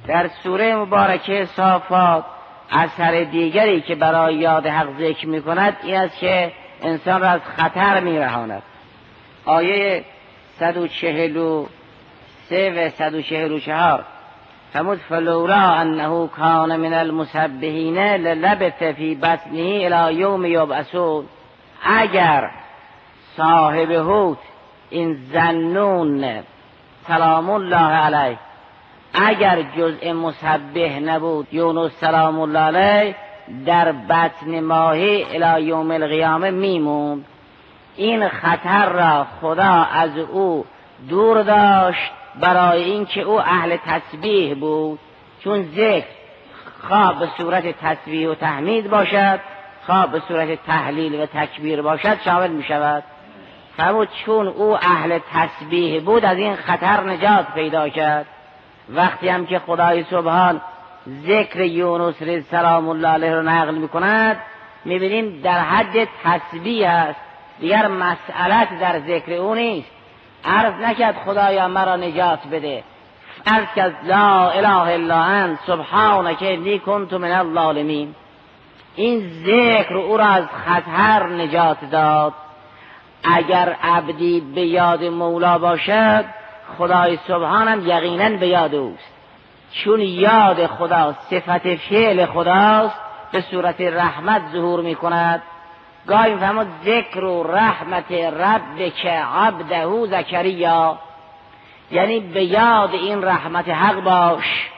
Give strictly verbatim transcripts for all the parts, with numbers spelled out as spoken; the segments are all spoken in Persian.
در سوره مبارکه صافات اثر دیگری که برای یاد حق ذکر می کند این است که انسان را از خطر می رهاند. آیه صد و چهل و سه و صد و چهل و چهار فرمود فلولا انه کان من المسبحین للبث فی بطنه الی یوم یبعثون. اگر صاحب حوت این ذنون سلام الله علیه اگر جزء مسبح نبود یونس سلام الله علیه در بطن ماهی الی یوم القیامه میموند. این خطر را خدا از او دور داشت برای اینکه او اهل تسبیح بود، چون ذکر خواه به صورت تسبیح و تحمید باشد خواه به صورت تحلیل و تکبیر باشد شامل می شود. فرمود چون او اهل تسبیح بود از این خطر نجات پیدا کرد. وقتی هم که خدای سبحان ذکر یونس رضی سلام الله علیه رو نقل می کند می بینیم در حد تسبیح است، دیگر مسئلت در ذکر او نیست. عرض نکرد خدایا مرا نجات بده، عرض کرد لا اله الا انت سبحانک انی کنت من الظالمین. این ذکر او را از خطر نجات داد. اگر عبدی به یاد مولا باشد خدای سبحان هم یقینا به یاد اوست، چون یاد خدا صفت فعل خداست به صورت رحمت ظهور می کند. گاهی فرمود ذکر و رحمت ربک عبده زکریا، یعنی به یاد این رحمت حق باش.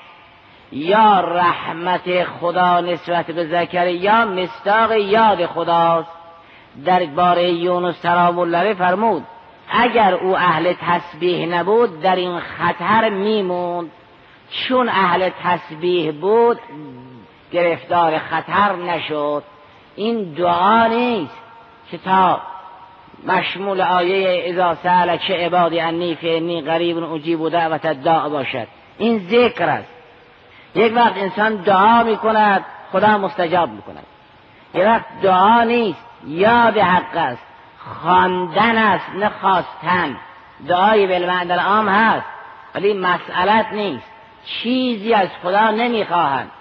یا رحمت خدا نسبت به زکریا مصداق یاد خداست. در باره یونس سلام الله علیه فرمود اگر او اهل تسبیح نبود در این خطر میموند، چون اهل تسبیح بود گرفتار خطر نشد. این دعا نیست که تا مشمول آیه اذا سألک عبادی انی فانی قریب اجیب دعوت الداع باشد. این ذکر است. یک وقت انسان دعا میکند خدا مستجاب میکند، یک وقت دعا نیست یاد حق است، خواندن است نه خواستن. دعای بالمعنی العام هست ولی مسئلت نیست، چیزی از خدا نمیخواهند.